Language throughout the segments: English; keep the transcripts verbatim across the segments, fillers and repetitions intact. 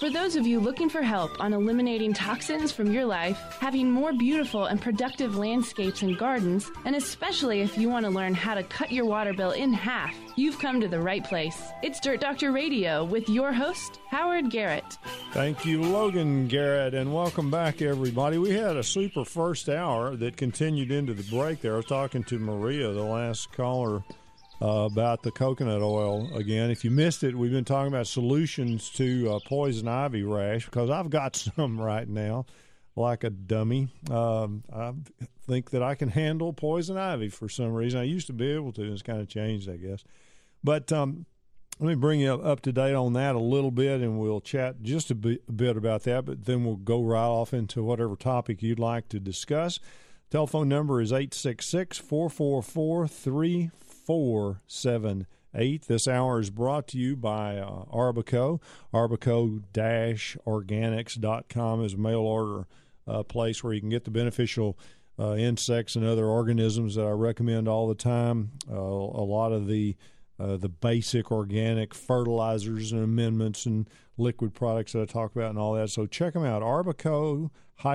For those of you looking for help on eliminating toxins from your life, having more beautiful and productive landscapes and gardens, and especially if you want to learn how to cut your water bill in half, you've come to the right place. It's Dirt Doctor Radio with your host, Howard Garrett. Thank you, Logan Garrett, and welcome back, everybody. We had a super first hour that continued into the break there. I was talking to Maria, the last caller, uh, about the coconut oil again. If you missed it, we've been talking about solutions to uh, poison ivy rash, because I've got some right now, like a dummy. Um, I think that I can handle poison ivy for some reason. I used to be able to. It's kind of changed, I guess. But um, let me bring you up to date on that a little bit, and we'll chat just a bit, a bit about that, but then we'll go right off into whatever topic you'd like to discuss. Telephone number is eight six six, four four four, three four seven eight. This hour is brought to you by uh, Arbico. Arbico Organics dot com is a mail order uh, place where you can get the beneficial uh, insects and other organisms that I recommend all the time. Uh, a lot of the Uh, the basic organic fertilizers and amendments and liquid products that I talk about and all that. So check them out, Arbico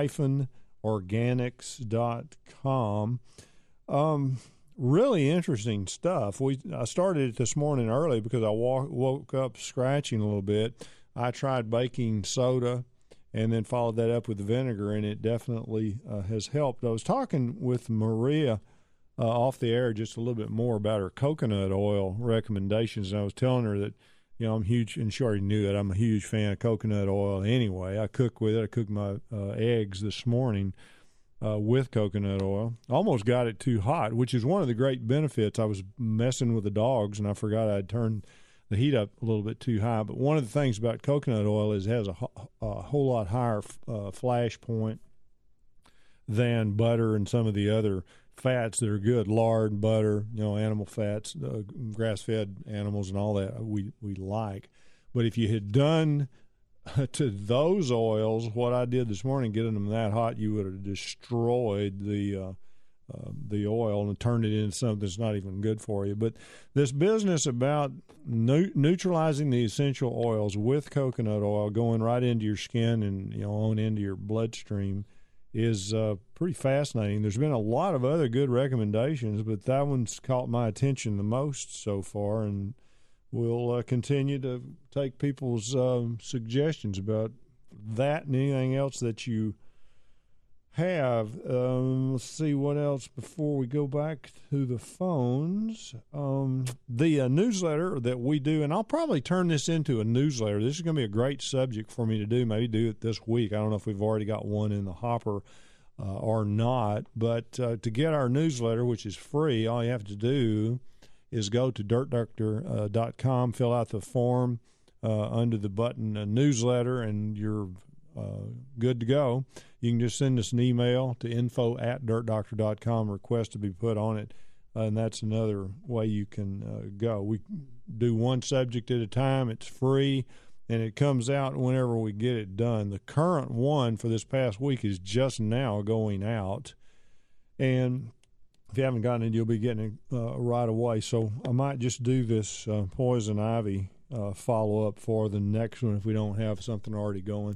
Organics dot com. Um, really interesting stuff. We I started it this morning early because I walk, woke up scratching a little bit. I tried baking soda and then followed that up with vinegar, and it definitely uh, has helped. I was talking with Maria Uh, off the air just a little bit more about her coconut oil recommendations, and I was telling her that, you know, I'm huge, and she already knew that I'm a huge fan of coconut oil anyway. I cook with it. I cooked my uh, eggs this morning uh, with coconut oil. Almost got it too hot, which is one of the great benefits. I was messing with the dogs, and I forgot I'd turned the heat up a little bit too high. But one of the things about coconut oil is it has a, a whole lot higher uh, flash point than butter and some of the other fats that are good, lard, butter, you know, animal fats, uh, grass-fed animals and all that we, we like. But if you had done to those oils what I did this morning, getting them that hot, you would have destroyed the uh, uh, the oil and turned it into something that's not even good for you. But this business about nu- neutralizing the essential oils with coconut oil going right into your skin and, you know, on into your bloodstream is uh, pretty fascinating. There's been a lot of other good recommendations, but that one's caught my attention the most so far, and we'll uh, continue to take people's uh, suggestions about that and anything else that you have. Um, let's see what else before we go back to the phones. Um, the uh, newsletter that we do, and I'll probably turn this into a newsletter. This is going to be a great subject for me to do. Maybe do it this week. I don't know if we've already got one in the hopper uh, or not. But uh, to get our newsletter, which is free, all you have to do is go to dirt doctor dot com, fill out the form uh, under the button uh, newsletter, and you're Uh, good to go. You can just send us an email to info at dirt doctor dot com, request to be put on it, uh, and that's another way you can uh, go. We do one subject at a time. It's free, and it comes out whenever we get it done. The current one for this past week is just now going out, and if you haven't gotten it, you'll be getting it uh, right away. So I might just do this uh, poison ivy uh, follow-up for the next one if we don't have something already going.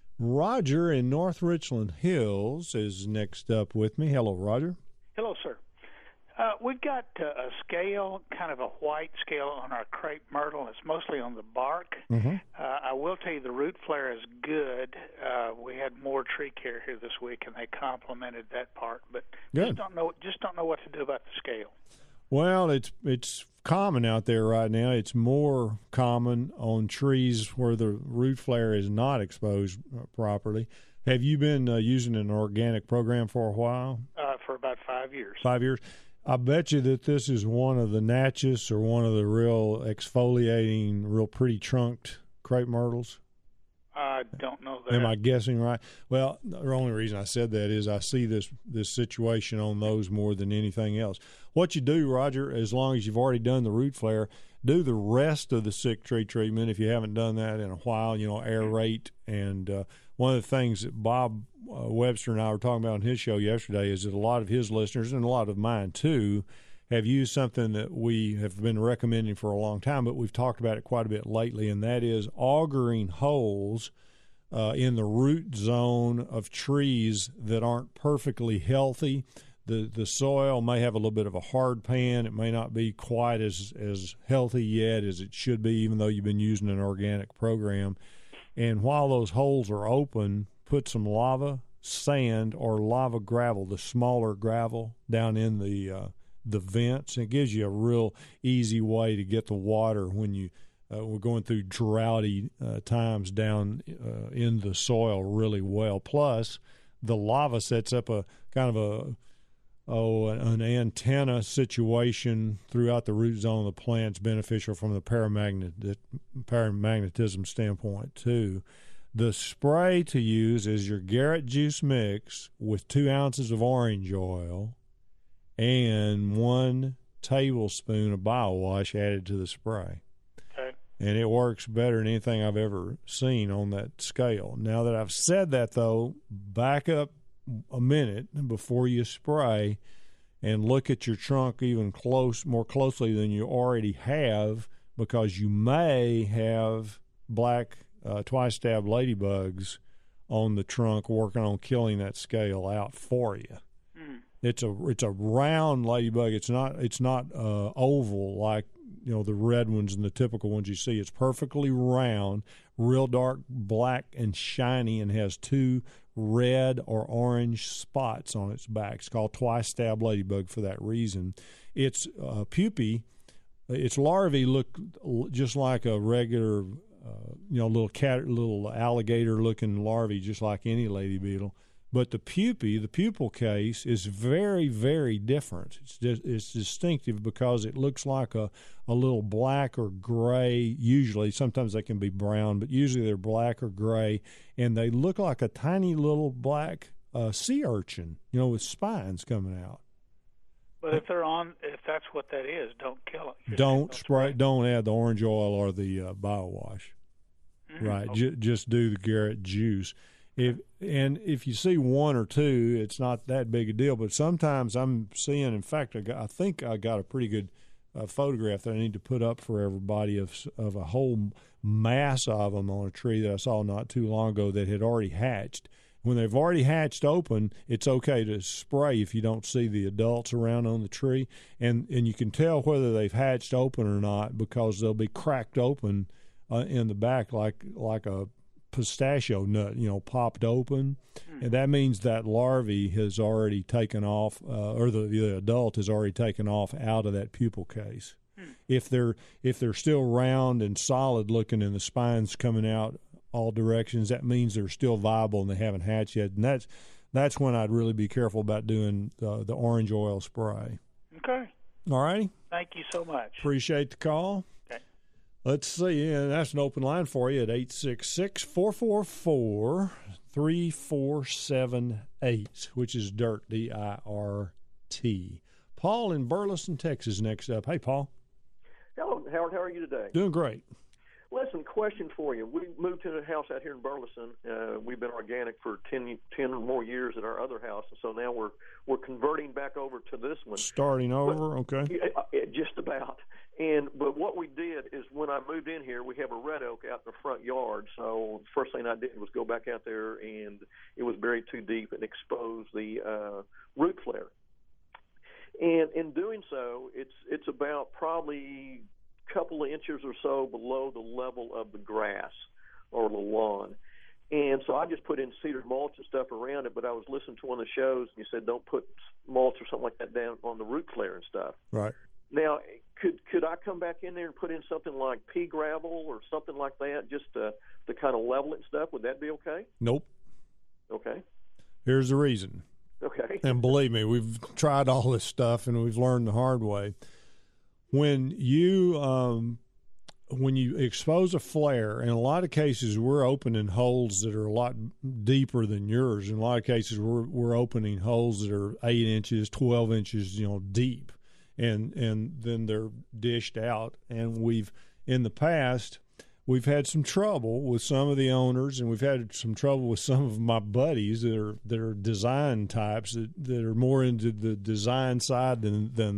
Roger in North Richland Hills is next up with me. Hello, Roger. Hello, sir. Uh, we've got uh, a scale, kind of a white scale on our crepe myrtle. It's mostly on the bark. Mm-hmm. Uh, I will tell you the root flare is good. Uh, we had more tree care here this week, and they complimented that part. But good. just don't know, just don't know what to do about the scale. Well, it's it's common out there right now. It's more common on trees where the root flare is not exposed properly. Have you been uh, using an organic program for a while? Uh, for about five years. Five years. I bet you that this is one of the Natchez or one of the real exfoliating, real pretty trunked crepe myrtles. I don't know that. Am I guessing right? Well, the only reason I said that is I see this this situation on those more than anything else. What you do, Roger, as long as you've already done the root flare, do the rest of the sick tree treatment if you haven't done that in a while, you know, aerate. And uh, one of the things that Bob uh, Webster and I were talking about on his show yesterday is that a lot of his listeners, and a lot of mine too, have used something that we have been recommending for a long time, but we've talked about it quite a bit lately, and that is augering holes uh, in the root zone of trees that aren't perfectly healthy. The the soil may have a little bit of a hard pan. It may not be quite as, as healthy yet as it should be, even though you've been using an organic program. And while those holes are open, put some lava, sand, or lava gravel, the smaller gravel, down in the uh, the vents. It gives you a real easy way to get the water when you uh, we're going through droughty uh, times down uh, in the soil really well. Plus, the lava sets up a kind of a oh, an antenna situation throughout the root zone of the plant's beneficial from the paramagnet, paramagnetism standpoint, too. The spray to use is your Garrett juice mix with two ounces of orange oil and one tablespoon of BioWash added to the spray. Okay. And it works better than anything I've ever seen on that scale. Now that I've said that, though, back up a minute before you spray and look at your trunk even close, more closely than you already have, because you may have black uh, twice-stabbed ladybugs on the trunk working on killing that scale out for you. Mm. It's a it's a round ladybug. It's not it's not uh, oval like you know the red ones and the typical ones you see. It's perfectly round, real dark black and shiny, and has two red or orange spots on its back. It's called twice-stabbed ladybug for that reason. Its uh, pupae, its larvae look just like a regular, uh, you know, little cat, little alligator-looking larvae, just like any lady beetle. But the pupae, the pupal case, is very, very different. It's just, it's distinctive because it looks like a, a little black or gray. Usually, sometimes they can be brown, but usually they're black or gray, and they look like a tiny little black uh, sea urchin, you know, with spines coming out. But if they're on, if that's what that is, don't kill it. Don't spray. Don't add the orange oil or the uh, BioWash. Mm-hmm. Right. Okay. J- just do the Garrett juice. If and if you see one or two, it's not that big a deal. But sometimes I'm seeing, in fact, I, got, I think I got a pretty good uh, photograph that I need to put up for everybody of of a whole mass of them on a tree that I saw not too long ago that had already hatched. When they've already hatched open, it's okay to spray if you don't see the adults around on the tree. And, and you can tell whether they've hatched open or not because they'll be cracked open uh, in the back like like a pistachio nut, you know, popped open, mm. and that means that larvae has already taken off, uh, or the, the adult has already taken off out of that pupal case. Mm. If they're if they're still round and solid looking, and the spines coming out all directions, that means they're still viable and they haven't hatched yet, and that's that's when I'd really be careful about doing the, the orange oil spray. Okay. All righty. Thank you so much. Appreciate the call. Let's see. Yeah, that's an open line for you at eight six six, four four four, three four seven eight, which is DIRT, D I R T. Paul in Burleson, Texas, next up. Hey, Paul. Hello, Howard. How are you today? Doing great. Listen, question for you. We moved to a house out here in Burleson. Uh, we've been organic for ten, ten or more years at our other house, and so now we're we're converting back over to this one. Starting over, but, okay. Yeah, just about. And but what we did is when I moved in here, we have a red oak out in the front yard. So the first thing I did was go back out there, and it was buried too deep and exposed the uh, root flare. And in doing so, it's it's about probably a couple of inches or so below the level of the grass or the lawn. And so I just put in cedar mulch and stuff around it, but I was listening to one of the shows, and you said don't put mulch or something like that down on the root flare and stuff. Right. Now, could could I come back in there and put in something like pea gravel or something like that just to, to kind of level it and stuff? Would that be okay? Nope. Okay. Here's the reason. Okay. And believe me, we've tried all this stuff, and we've learned the hard way. When you um, when you expose a flare, in a lot of cases, we're opening holes that are a lot deeper than yours. In a lot of cases, we're we're opening holes that are eight inches, twelve inches, you know, deep. And and then they're dished out. And we've, in the past, we've had some trouble with some of the owners, and we've had some trouble with some of my buddies that are that are design types that, that are more into the design side than than the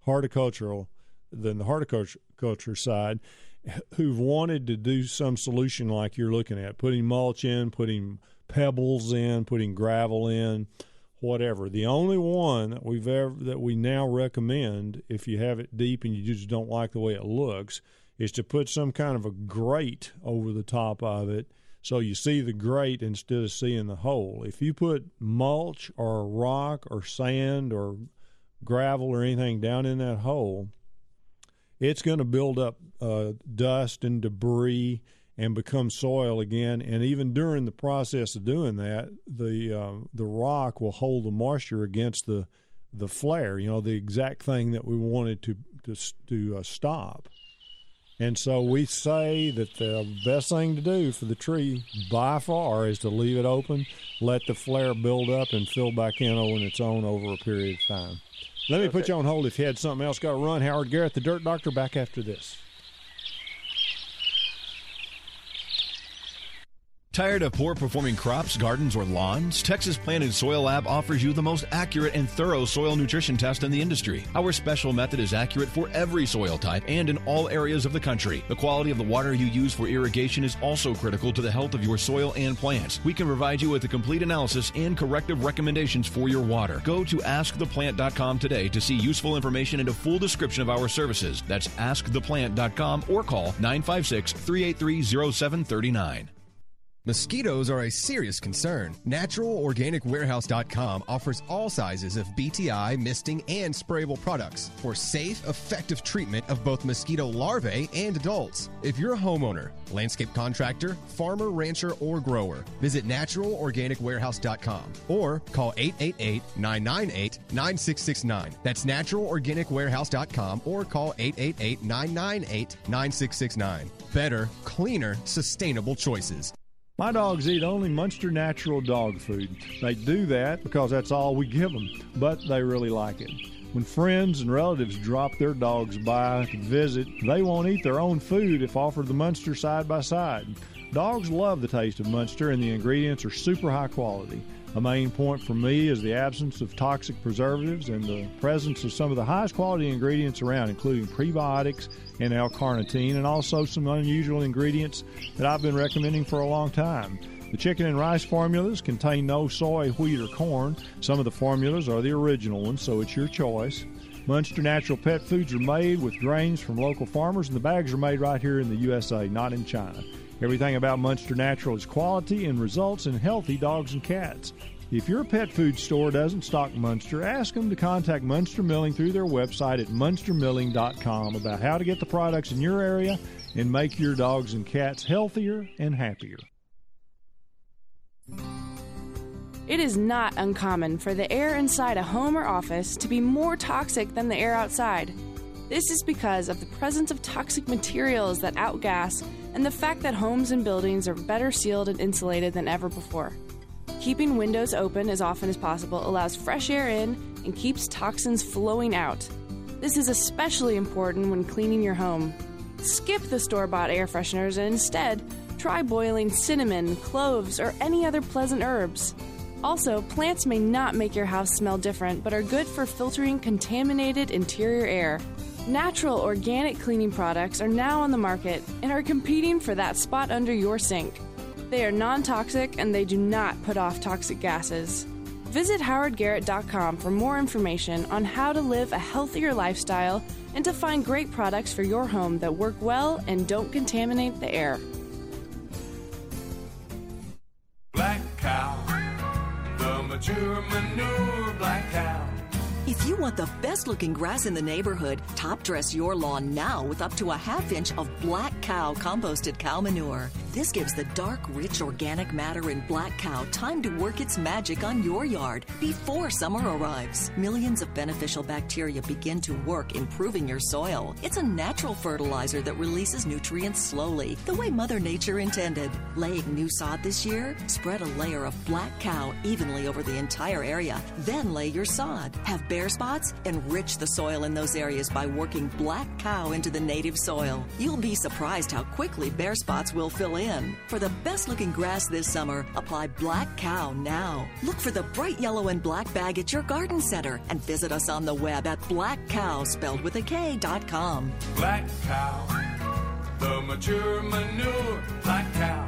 horticultural than the horticulture side who've wanted to do some solution like you're looking at, putting mulch in, putting pebbles in, putting gravel in, whatever. The only one that we've ever that we now recommend, if you have it deep and you just don't like the way it looks, is to put some kind of a grate over the top of it so you see the grate instead of seeing the hole. If you put mulch or rock or sand or gravel or anything down in that hole, it's going to build up uh, dust and debris and become soil again. And even during the process of doing that, the uh, the rock will hold the moisture against the the flare. You know, the exact thing that we wanted to to to uh, stop. And so we say that the best thing to do for the tree by far is to leave it open, let the flare build up and fill back in on its own over a period of time. Let me okay. put you on hold if you had something else. Got to run. Howard Garrett, the Dirt Doctor, back after this. Tired of poor-performing crops, gardens, or lawns? Texas Plant and Soil Lab offers you the most accurate and thorough soil nutrition test in the industry. Our special method is accurate for every soil type and in all areas of the country. The quality of the water you use for irrigation is also critical to the health of your soil and plants. We can provide you with a complete analysis and corrective recommendations for your water. Go to ask the plant dot com today to see useful information and a full description of our services. That's ask the plant dot com or call nine five six, three eight three, zero seven three nine. Mosquitoes are a serious concern. Natural Organic Warehouse dot com offers all sizes of B T I, misting, and sprayable products for safe, effective treatment of both mosquito larvae and adults. If you're a homeowner, landscape contractor, farmer, rancher, or grower, visit Natural Organic Warehouse dot com or call eight eight eight, nine nine eight, nine six six nine. That's Natural Organic Warehouse dot com or call eight eight eight, nine nine eight, nine six six nine. Better, cleaner, sustainable choices. My dogs eat only Munster Natural dog food. They do that because that's all we give them, but they really like it. When friends and relatives drop their dogs by to visit, they won't eat their own food if offered the Munster side by side. Dogs love the taste of Munster, and the ingredients are super high quality. A main point for me is the absence of toxic preservatives and the presence of some of the highest quality ingredients around, including prebiotics and L-carnitine, and also some unusual ingredients that I've been recommending for a long time. The chicken and rice formulas contain no soy, wheat, or corn. Some of the formulas are the original ones, so it's your choice. Munster Natural pet foods are made with grains from local farmers, and the bags are made right here in the U S A, not in China. Everything about Munster Natural is quality and results in healthy dogs and cats. If your pet food store doesn't stock Munster, ask them to contact Munster Milling through their website at munster milling dot com about how to get the products in your area and make your dogs and cats healthier and happier. It is not uncommon for the air inside a home or office to be more toxic than the air outside. This is because of the presence of toxic materials that outgas and the fact that homes and buildings are better sealed and insulated than ever before. Keeping windows open as often as possible allows fresh air in and keeps toxins flowing out. This is especially important when cleaning your home. Skip the store-bought air fresheners and instead try boiling cinnamon, cloves, or any other pleasant herbs. Also, plants may not make your house smell different, but are good for filtering contaminated interior air. Natural organic cleaning products are now on the market and are competing for that spot under your sink. They are non-toxic and they do not put off toxic gases. Visit Howard Garrett dot com for more information on how to live a healthier lifestyle and to find great products for your home that work well and don't contaminate the air. Black Cow, the mature manure Black Cow. If you want the best-looking grass in the neighborhood, top-dress your lawn now with up to a half inch of Black Cow composted cow manure. This gives the dark, rich organic matter in Black Cow time to work its magic on your yard before summer arrives. Millions of beneficial bacteria begin to work improving your soil. It's a natural fertilizer that releases nutrients slowly, the way Mother Nature intended. Laying new sod this year? Spread a layer of Black Cow evenly over the entire area, then lay your sod. Have bare spots? Enrich the soil in those areas by working Black Cow into the native soil. You'll be surprised how quickly bare spots will fill in in. For the best-looking grass this summer, apply Black Cow now. Look for the bright yellow and black bag at your garden center and visit us on the web at black cow, spelled with a K, dot com. Black Cow, the mature manure. Black Cow.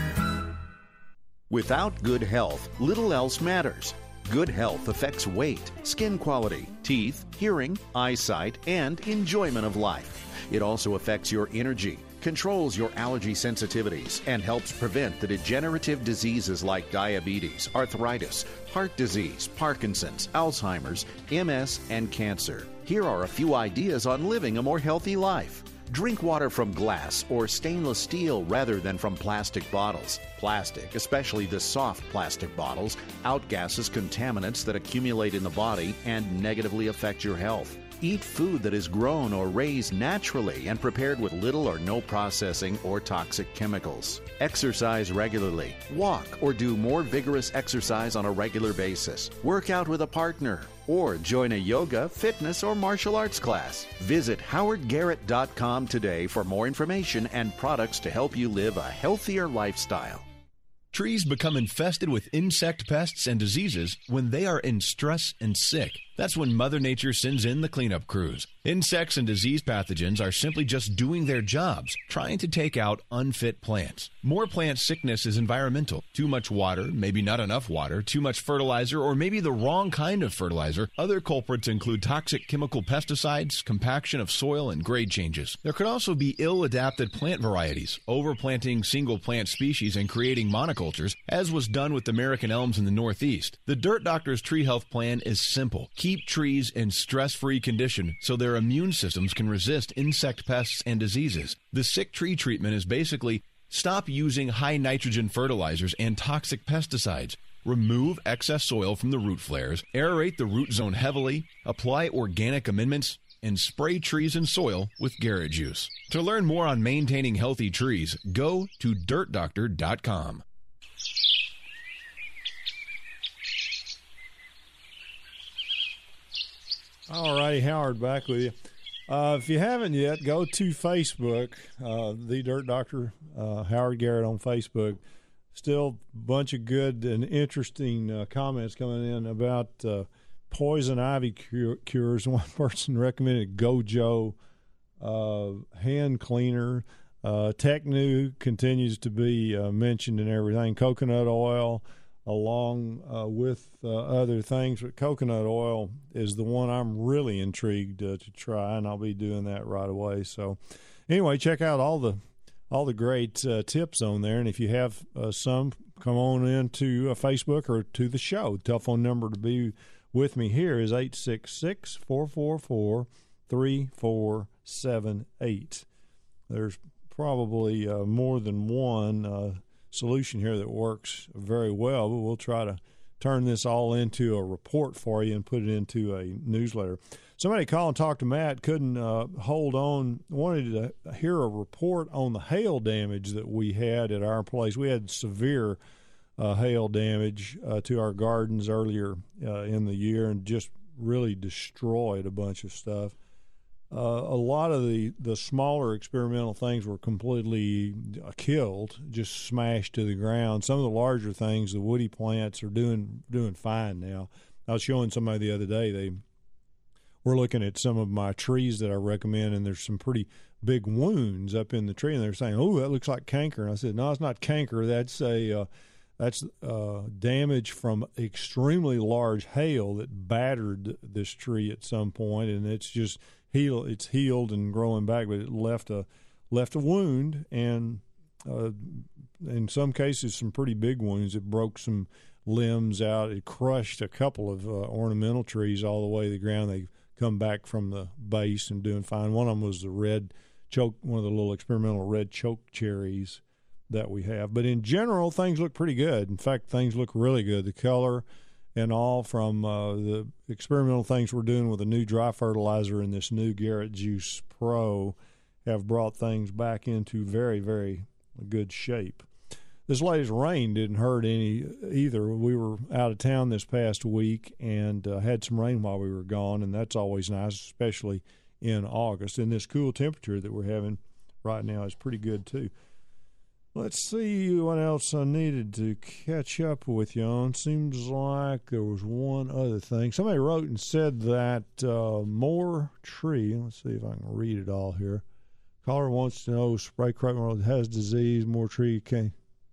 Without good health, little else matters. Good health affects weight, skin quality, teeth, hearing, eyesight, and enjoyment of life. It also affects your energy, controls your allergy sensitivities, and helps prevent the degenerative diseases like diabetes, arthritis, heart disease, Parkinson's, Alzheimer's, M S, and cancer. Here are a few ideas on living a more healthy life. Drink water from glass or stainless steel rather than from plastic bottles. Plastic, especially the soft plastic bottles, outgasses contaminants that accumulate in the body and negatively affect your health. Eat food that is grown or raised naturally and prepared with little or no processing or toxic chemicals. Exercise regularly. Walk or do more vigorous exercise on a regular basis. Work out with a partner. Or join a yoga, fitness, or martial arts class. Visit howard garrett dot com today for more information and products to help you live a healthier lifestyle. Trees become infested with insect pests and diseases when they are in stress and sick. That's when Mother Nature sends in the cleanup crews. Insects and disease pathogens are simply just doing their jobs, trying to take out unfit plants. More plant sickness is environmental. Too much water, maybe not enough water, too much fertilizer, or maybe the wrong kind of fertilizer. Other culprits include toxic chemical pesticides, compaction of soil, and grade changes. There could also be ill-adapted plant varieties, overplanting single plant species and creating monocultures, as was done with American elms in the Northeast. The Dirt Doctor's Tree Health Plan is simple. Keep trees in stress-free condition so their immune systems can resist insect pests and diseases. The sick tree treatment is basically stop using high nitrogen fertilizers and toxic pesticides. Remove excess soil from the root flares, aerate the root zone heavily, apply organic amendments, and spray trees and soil with Garrett Juice. To learn more on maintaining healthy trees, go to dirt doctor dot com. All righty, Howard, back with you. Uh, if you haven't yet, go to Facebook, uh, The Dirt Doctor, uh, Howard Garrett on Facebook. Still a bunch of good and interesting uh, comments coming in about uh, poison ivy cure, cures. One person recommended Gojo uh, hand cleaner. Uh, Technu continues to be uh, mentioned in everything. Coconut oil, along uh, with uh, other things. But coconut oil is the one I'm really intrigued uh, to try, and I'll be doing that right away. So anyway, check out all the all the great uh, tips on there. And if you have uh, some, come on into uh, Facebook or to the show. Telephone number to be with me here is eight six six, four four four, three four seven eight. There's probably uh, more than one uh, solution here that works very well, but we'll try to turn this all into a report for you and put it into a newsletter. Somebody called and talked to Matt, couldn't uh, hold on, wanted to hear a report on the hail damage that we had at our place. We had severe uh, hail damage uh, to our gardens earlier uh, in the year and just really destroyed a bunch of stuff. Uh, a lot of the, the smaller experimental things were completely uh, killed, just smashed to the ground. Some of the larger things, the woody plants, are doing doing fine now. I was showing somebody the other day, they were looking at some of my trees that I recommend, and there's some pretty big wounds up in the tree, and they're saying, oh, that looks like canker. And I said, no, it's not canker. That's a uh, that's uh, damage from extremely large hail that battered this tree at some point, and it's just heal. It's healed and growing back, but it left a left a wound, and uh, in some cases, some pretty big wounds. It broke some limbs out. It crushed a couple of uh, ornamental trees all the way to the ground. They come back from the base and doing fine. One of them was the red choke, one of the little experimental red choke cherries that we have. But in general, things look pretty good. In fact, things look really good. The color and all from uh, the experimental things we're doing with a new dry fertilizer and this new Garrett Juice Pro have brought things back into very, very good shape. This latest rain didn't hurt any either. We were out of town this past week and uh, had some rain while we were gone, and that's always nice, especially in August. And this cool temperature that we're having right now is pretty good, too. Let's see what else I needed to catch up with you on. Seems like there was one other thing. Somebody wrote and said that uh, more tree. Let's see if I can read it all here. Caller wants to know spray crepe myrtle has disease. More tree can.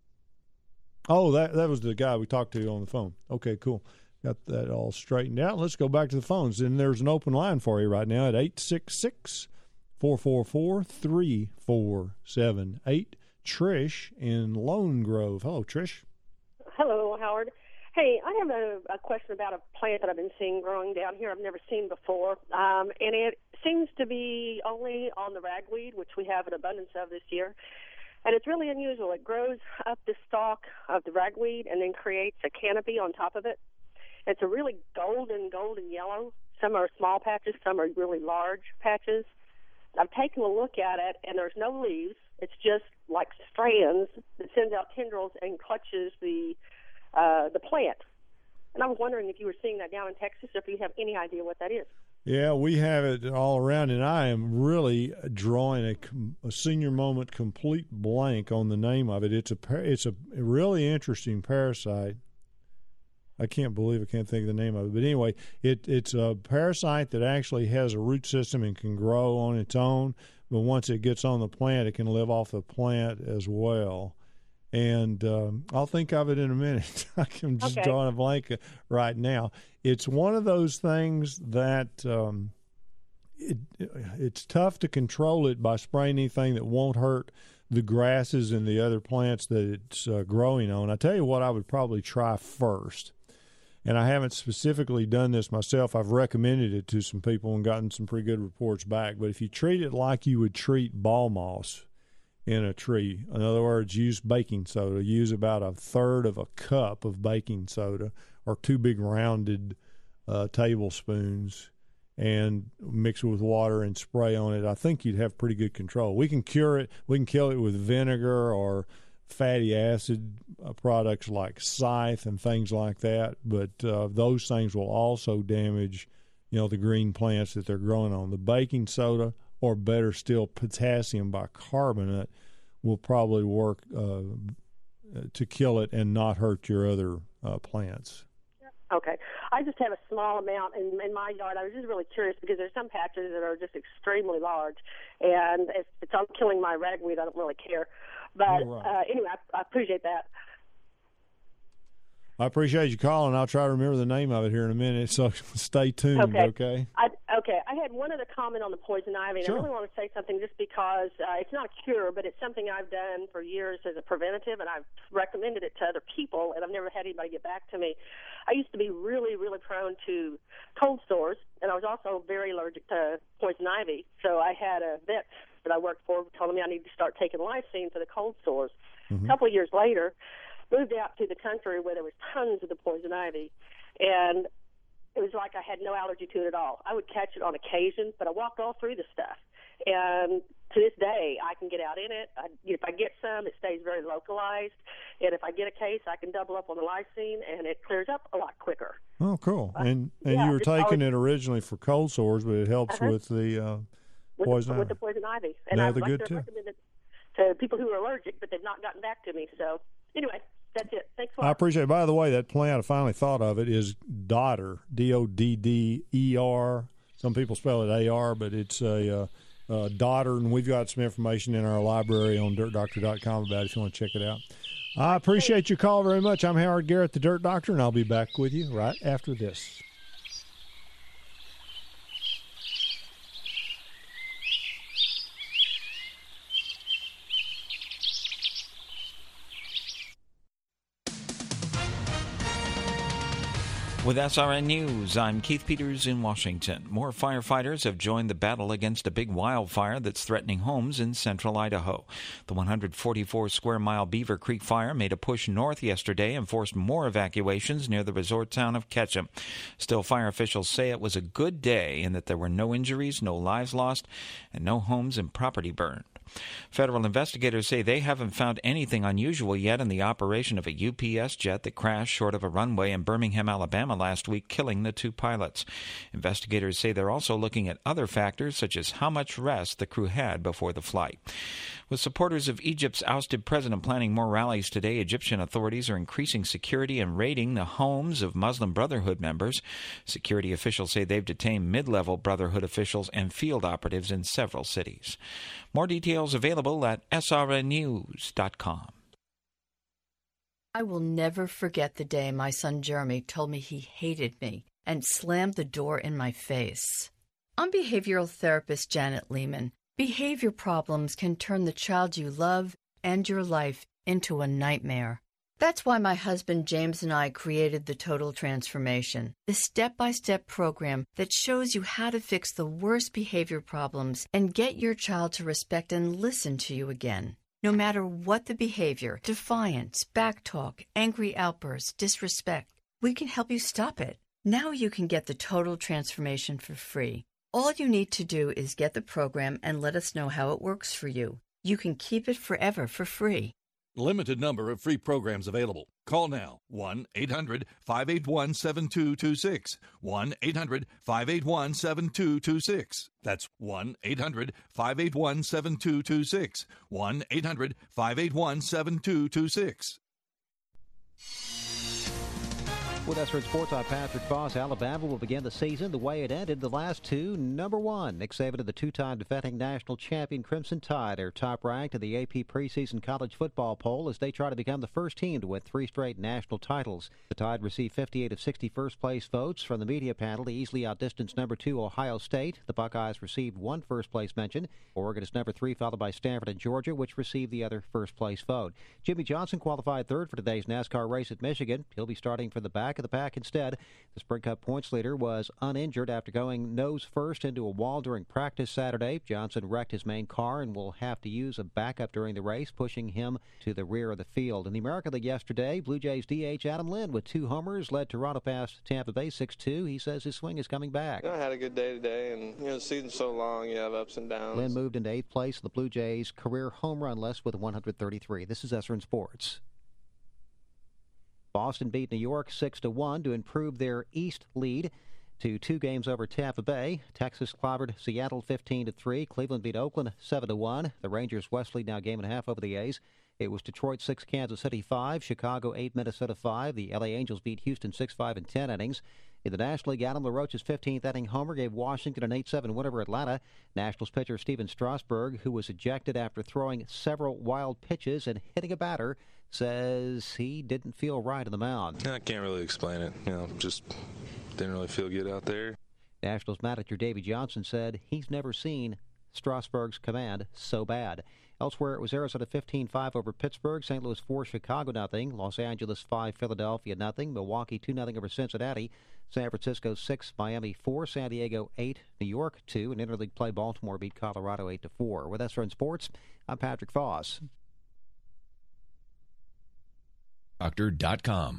Oh, that that was the guy we talked to on the phone. Okay, cool. Got that all straightened out. Let's go back to the phones. And there's an open line for you right now at eight six six, four four four, three four seven eight. Trish in Lone Grove. Hello, Trish. Hello, Howard. Hey, I have a, a question about a plant that I've been seeing growing down here I've never seen before, um, and it seems to be only on the ragweed, which we have an abundance of this year, and it's really unusual. It grows up the stalk of the ragweed and then creates a canopy on top of it. It's a really golden, golden yellow. Some are small patches, some are really large patches. I've taken a look at it, and there's no leaves. It's just like strands that sends out tendrils and clutches the uh, the plant. And I was wondering if you were seeing that down in Texas, or if you have any idea what that is. Yeah, we have it all around, and I am really drawing a, a senior moment complete blank on the name of it. It's a it's a really interesting parasite. I can't believe I can't think of the name of it. But anyway, it it's a parasite that actually has a root system and can grow on its own. But once it gets on the plant, it can live off the plant as well. And um, I'll think of it in a minute. I'm just Okay. drawing a blank right now. It's one of those things that um, it, it's tough to control it by spraying anything that won't hurt the grasses and the other plants that it's uh, growing on. I tell you what I would probably try first. And I haven't specifically done this myself. I've recommended it to some people and gotten some pretty good reports back. But if you treat it like you would treat ball moss in a tree, in other words, use baking soda. Use about a third of a cup of baking soda or two big rounded uh, tablespoons and mix it with water and spray on it. I think you'd have pretty good control. We can cure it. We can kill it with vinegar or fatty acid uh, products like Scythe and things like that, but uh, those things will also damage, you know, the green plants that they're growing on. The baking soda, or better still, potassium bicarbonate, will probably work uh, to kill it and not hurt your other uh, plants. Okay. I just have a small amount in, in my yard. I was just really curious because there's some patches that are just extremely large, and if it's on killing my ragweed, I don't really care. But All right. uh, anyway, I, I appreciate that. I appreciate you calling. I'll try to remember the name of it here in a minute, so stay tuned, okay? okay? I, okay. I had one other comment on the poison ivy, and Sure. I really want to say something just because uh, it's not a cure, but it's something I've done for years as a preventative, and I've recommended it to other people, and I've never had anybody get back to me. I used to be really, really prone to cold sores, and I was also very allergic to poison ivy, so I had a vet that I worked for told me I needed to start taking lysine for the cold sores. Mm-hmm. A couple of years later, moved out to the country where there was tons of the poison ivy, and it was like I had no allergy to it at all. I would catch it on occasion, but I walked all through the stuff, and to this day, I can get out in it. I, if I get some, it stays very localized, and if I get a case, I can double up on the lysine, and it clears up a lot quicker. Oh, cool. And and yeah, you were it's taking always- it originally for cold sores, but it helps Uh-huh. with the uh, with poison the, with ivy. the poison ivy. And No, I'd they're like good, to too. recommend it to people who are allergic, but they've not gotten back to me. So anyway, that's it. Thanks a lot. I appreciate it. By the way, that plant, I finally thought of it, is Dodder, D O D D E R. Some people spell it A R, but it's a uh, uh, Dodder, and we've got some information in our library on dirt doctor dot com about it if you want to check it out. I appreciate your call very much. I'm Howard Garrett, the Dirt Doctor, and I'll be back with you right after this. With S R N News, I'm Keith Peters in Washington. More firefighters have joined the battle against a big wildfire that's threatening homes in central Idaho. The one hundred forty-four square mile Beaver Creek fire made a push north yesterday and forced more evacuations near the resort town of Ketchum. Still, fire officials say it was a good day in that there were no injuries, no lives lost, and no homes and property burned. Federal investigators say they haven't found anything unusual yet in the operation of a U P S jet that crashed short of a runway in Birmingham, Alabama last week, killing the two pilots. Investigators say they're also looking at other factors, such as how much rest the crew had before the flight. With supporters of Egypt's ousted president planning more rallies today, Egyptian authorities are increasing security and raiding the homes of Muslim Brotherhood members. Security officials say they've detained mid-level Brotherhood officials and field operatives in several cities. More details available at S R N news dot com. I will never forget the day my son Jeremy told me he hated me and slammed the door in my face. I'm behavioral therapist Janet Lehman. Behavior problems can turn the child you love and your life into a nightmare. That's why my husband James and I created the Total Transformation, the step-by-step program that shows you how to fix the worst behavior problems and get your child to respect and listen to you again. No matter what the behavior, defiance, backtalk, angry outbursts, disrespect, we can help you stop it. Now you can get the Total Transformation for free. All you need to do is get the program and let us know how it works for you. You can keep it forever for free. Limited number of free programs available. Call now, one eight hundred five eight one seven two two six, one eight hundred five eight one seven two two six. That's one eight hundred five eight one seven two two six, one eight hundred five eight one seven two two six. With S R N Sports, I'm Patrick Foss. Alabama will begin the season the way it ended the last two. Number one, Nick Saban and the two-time defending national champion Crimson Tide are top-ranked in the A P preseason college football poll as they try to become the first team to win three straight national titles. The Tide received fifty-eight of sixty first-place votes from the media panel to easily outdistance number two Ohio State. The Buckeyes received one first-place mention. Oregon is number three, followed by Stanford and Georgia, which received the other first-place vote. Jimmy Johnson qualified third for today's NASCAR race at Michigan. He'll be starting for the back of the pack instead. The Sprint Cup points leader was uninjured after going nose first into a wall during practice Saturday. Johnson wrecked his main car and will have to use a backup during the race, pushing him to the rear of the field. In the American League yesterday, Blue Jays D H Adam Lind with two homers led Toronto past Tampa Bay six two. He says his swing is coming back. You know, I had a good day today, and you know the season's so long, you have ups and downs. Lind moved into eighth place in the Blue Jays' career home run list with one hundred thirty-three. This is S R N Sports. Boston beat New York six to one to improve their East lead to two games over Tampa Bay. Texas clobbered Seattle fifteen to three. Cleveland beat Oakland seven to one. The Rangers West lead now game and a half over the A's. It was Detroit six, Kansas City five, Chicago eight, Minnesota five. The L A Angels beat Houston six five in ten innings. In the National League, Adam LaRoche's fifteenth inning homer gave Washington an eight seven win over Atlanta. Nationals pitcher Steven Strasburg, who was ejected after throwing several wild pitches and hitting a batter, says he didn't feel right on the mound. I can't really explain it. You know, just didn't really feel good out there. Nationals manager Davey Johnson said he's never seen Strasburg's command so bad. Elsewhere, it was Arizona fifteen five over Pittsburgh, Saint Louis four, Chicago nothing, Los Angeles five, Philadelphia nothing, Milwaukee two nothing over Cincinnati, San Francisco six, Miami four, San Diego eight, New York two, and interleague play Baltimore beat Colorado eight to four. With S R N Sports, I'm Patrick Foss. Doctor dot com.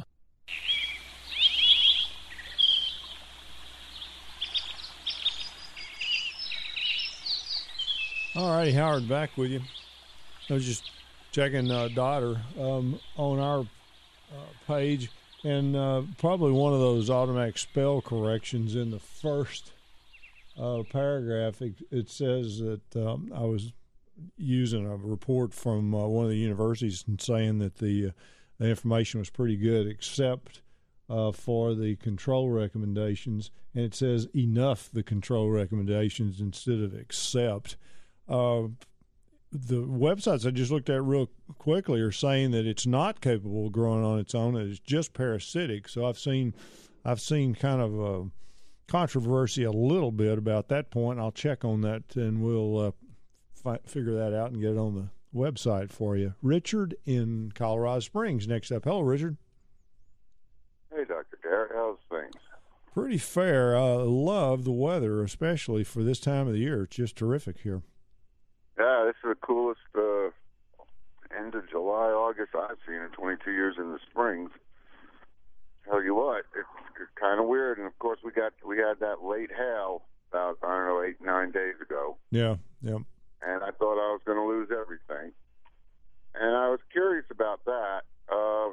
All righty, Howard, back with you. I was just checking uh, Daughter um, on our uh, page, and uh, probably one of those automatic spell corrections in the first uh, paragraph. It, it says that um, I was using a report from uh, one of the universities and saying that the, uh, the information was pretty good, except uh, for the control recommendations, and it says enough the control recommendations instead of except. Uh, the websites I just looked at real quickly are saying that it's not capable of growing on its own. It's just parasitic. So I've seen, I've seen kind of a controversy a little bit about that point. I'll check on that, and we'll uh, fi- figure that out and get it on the website for you. Richard in Colorado Springs next up. Hello, Richard. Hey, Doctor Garrett. How's things? Pretty fair. I uh, love the weather, especially for this time of the year. It's just terrific here. Yeah, this is the coolest uh, end of July, August I've seen in twenty-two years in the Springs. Tell you what, it's kind of weird. And of course, we got we had that late hail about I don't know eight nine days ago. Yeah, yeah. and I thought I was going to lose everything. And I was curious about that. Uh,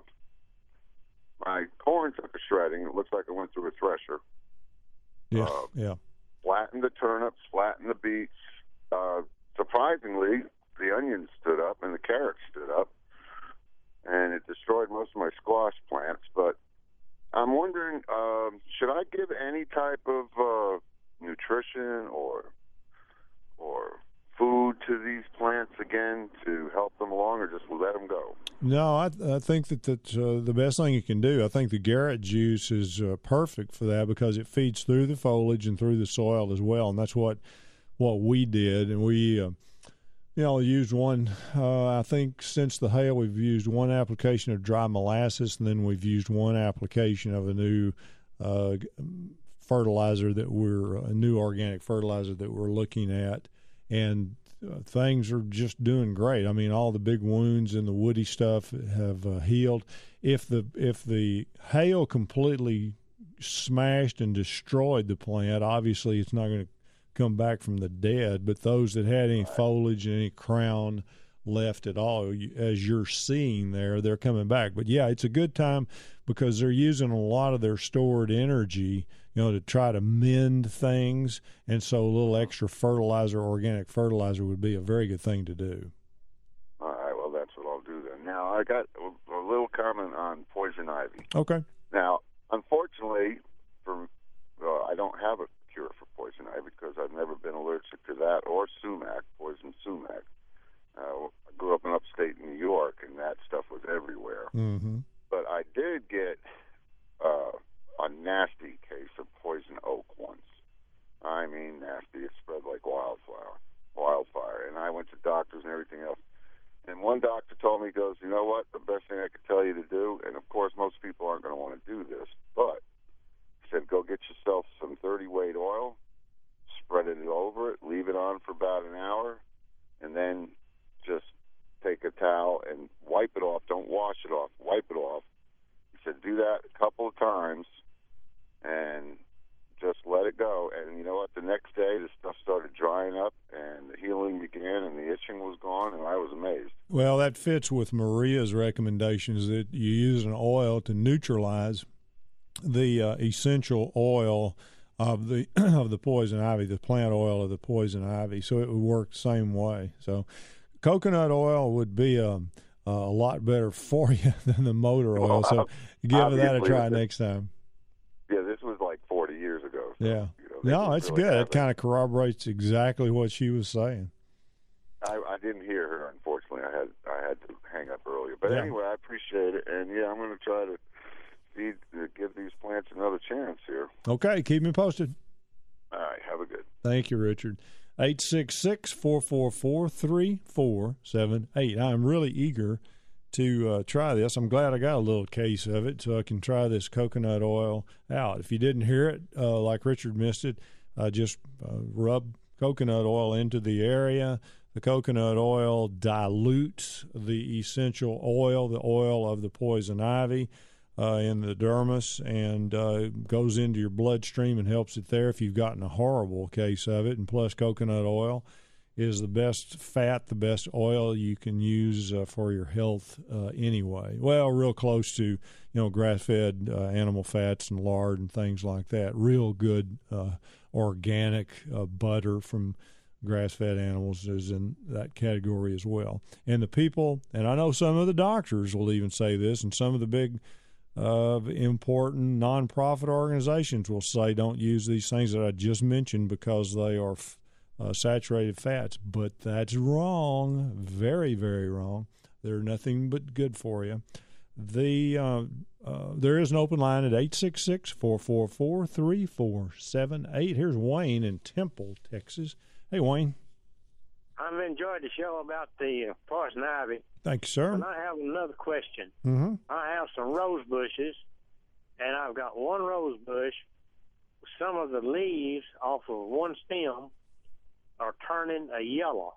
my corn took a shredding. It looks like I went through a thresher. Yeah, uh, yeah. Flattened the turnips, flattened the beets. Uh, surprisingly, the onions stood up and the carrots stood up, and it destroyed most of my squash plants. But I'm wondering, um, should I give any type of uh, nutrition or or food to these plants again to help them along, or just let them go? No, I, I think that that's uh, the best thing you can do. I think the Garrett juice is uh, perfect for that because it feeds through the foliage and through the soil as well, and that's what what we did. And we, uh, you know, used one. Uh, I think since the hail, we've used one application of dry molasses, and then we've used one application of a new uh, fertilizer that we're a new organic fertilizer that we're looking at, and Uh, things are just doing great. I mean, all the big wounds and the woody stuff have uh, healed. If the if the hail completely smashed and destroyed the plant, obviously it's not going to come back from the dead. But those that had any foliage and any crown left at all, as you're seeing there, they're coming back. But yeah, it's a good time because they're using a lot of their stored energy, you know, to try to mend things, and so a little extra fertilizer, organic fertilizer, would be a very good thing to do. All right, well, that's what I'll do then. Now, I got a, a little comment on poison ivy. Okay. Now, unfortunately, for uh, I don't have a cure for poison ivy because I've never been allergic to that or sumac, poison sumac. Uh, I grew up in upstate New York, and that stuff was everywhere. Mm-hmm. But I did get uh, a nasty case of poison oak once. I mean, nasty. It spread like wildfire. Wildfire. And I went to doctors and everything else. And one doctor told me, he goes, you know what, the best thing I could tell you to do, and of course most people aren't going to want to do this, but he said, go get yourself some thirty weight oil, spread it over it, leave it on for about an hour, and then just take a towel and wipe it off. Don't wash it off. Wipe it off. He said, do that a couple of times and just let it go. And you know what? The next day, the stuff started drying up and the healing began and the itching was gone, and I was amazed. Well, that fits with Maria's recommendations that you use an oil to neutralize the uh, essential oil of the of the poison ivy, the plant oil of the poison ivy. So it would work the same way. So coconut oil would be a, a lot better for you than the motor oil. Well, so give that a try this, next time. Yeah, this was like forty years ago. So, yeah. You know, no, it's really good. it. It kind of corroborates exactly what she was saying. I, I didn't hear her, unfortunately. I had I had to hang up earlier. But yeah. anyway, I appreciate it. And, yeah, I'm going to try to see, to give these plants another chance here. Okay. Keep me posted. All right. Have a good. Thank you, Richard. eight six six, four four four, three four seven eight. I'm really eager to uh, try this. I'm glad I got a little case of it so I can try this coconut oil out. If you didn't hear it, uh, like Richard missed it, uh, just uh, rub coconut oil into the area. The coconut oil dilutes the essential oil, the oil of the poison ivy, uh, in the dermis, and uh, goes into your bloodstream and helps it there if you've gotten a horrible case of it. And plus, coconut oil is the best fat, the best oil you can use uh, for your health uh, anyway. Well, real close to, you know, grass-fed uh, animal fats and lard and things like that. Real good uh, organic uh, butter from grass-fed animals is in that category as well. And the people, and I know some of the doctors will even say this, and some of the big uh, important nonprofit organizations will say don't use these things that I just mentioned because they are f- uh, saturated fats. But that's wrong, very, very wrong. They're nothing but good for you. The uh, uh, there is an open line at eight six six, four four four, three four seven eight. Here's Wayne in Temple, Texas. Hey, Wayne. I've enjoyed the show about the uh, poison ivy. Thank you, sir. And I have another question. Mm-hmm. I have some rose bushes, and I've got one rose bush. Some of the leaves off of one stem are turning a yellow.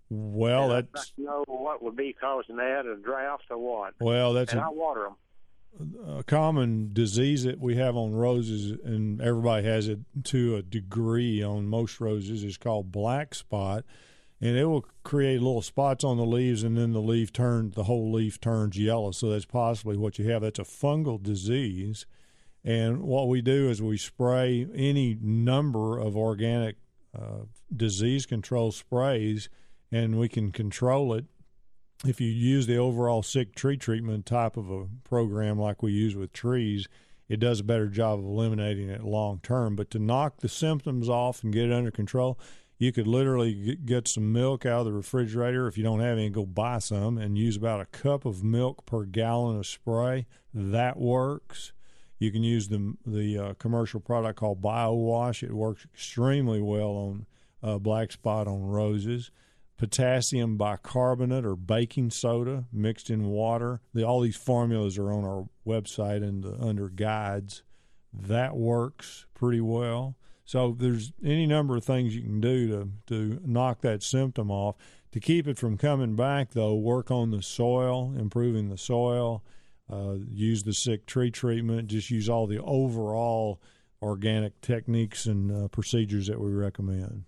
Well, and that's... I don't know what would be causing that, a drought or what. Well, that's and a... I water them. a common disease that we have on roses, and everybody has it to a degree on most roses, is called black spot. And it will create little spots on the leaves, and then the leaf turn, the whole leaf turns yellow. So that's possibly what you have. That's a fungal disease. And what we do is we spray any number of organic uh, disease control sprays, and we can control it. If you use the overall sick tree treatment type of a program like we use with trees, it does a better job of eliminating it long term. But to knock the symptoms off and get it under control, you could literally get some milk out of the refrigerator. If you don't have any, go buy some and use about a cup of milk per gallon of spray. That works. You can use the the uh, commercial product called BioWash. It works extremely well on uh, black spot on roses. Potassium bicarbonate or baking soda mixed in water. The, all these formulas are on our website and the, under guides. That works pretty well. So there's any number of things you can do to, to knock that symptom off. To keep it from coming back, though, work on the soil, improving the soil, uh, use the sick tree treatment, just use all the overall organic techniques and uh, procedures that we recommend.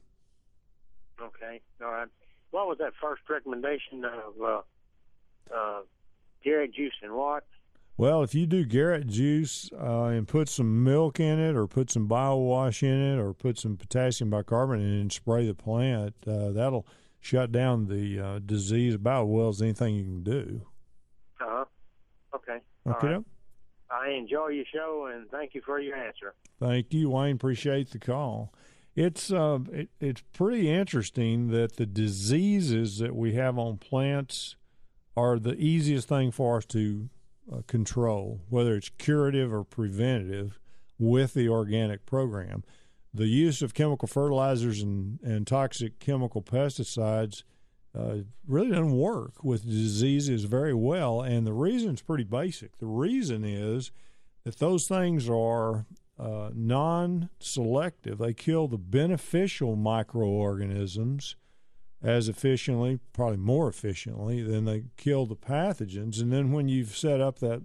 Okay, all right. What was that first recommendation of uh, uh, Garrett juice and what? Well, if you do Garrett juice uh, and put some milk in it or put some BioWash in it or put some potassium bicarbonate in it and spray the plant, uh, that'll shut down the uh, disease about as well as anything you can do. Uh-huh. Okay. Okay. Right. I enjoy your show, and thank you for your answer. Thank you, Wayne. Appreciate the call. It's uh, it, it's pretty interesting that the diseases that we have on plants are the easiest thing for us to uh, control, whether it's curative or preventative, with the organic program. The use of chemical fertilizers and, and toxic chemical pesticides uh, really doesn't work with diseases very well, and the reason's pretty basic. The reason is that those things are Uh, non-selective. They kill the beneficial microorganisms as efficiently, probably more efficiently, than they kill the pathogens. And then when you've set up that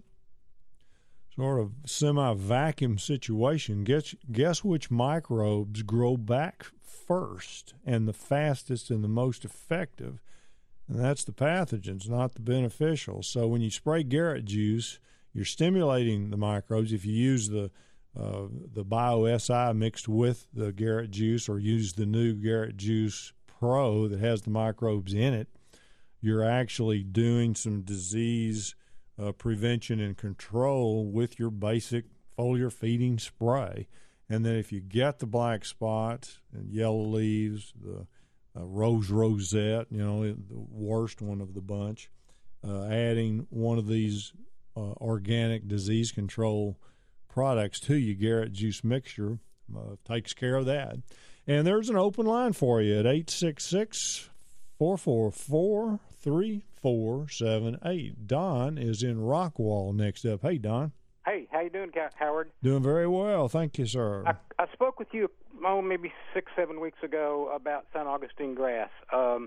sort of semi-vacuum situation, guess, guess which microbes grow back first and the fastest and the most effective? And that's the pathogens, not the beneficial. So when you spray Garrett juice, you're stimulating the microbes. If you use the Uh, the Bio-S I mixed with the Garrett juice, or use the new Garrett Juice Pro that has the microbes in it, you're actually doing some disease uh, prevention and control with your basic foliar feeding spray. And then if you get the black spot and yellow leaves, the uh, rose rosette, you know, the worst one of the bunch, uh, adding one of these uh, organic disease control products to your Garrett juice mixture uh, takes care of that. And there's an open line for you at eight six six, four four four, three four seven eight. Don is in Rockwall next up. Hey, Don. Hey, how you doing, Howard? Doing very well. Thank you, sir. I, I spoke with you oh, maybe six, seven weeks ago about Saint Augustine grass um,